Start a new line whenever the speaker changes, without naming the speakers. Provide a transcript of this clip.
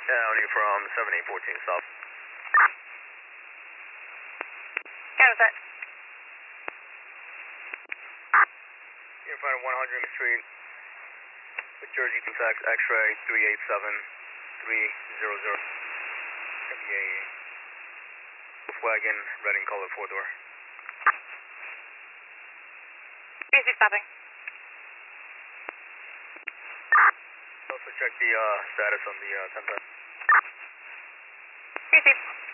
County from 7814 south.
Canada set.
You're in front of 100 Street with Jersey Contact X-ray 387300. MBA. Volkswagen, red in color, 4-door.
BC stopping.
Also check the status on the 1010.
BC.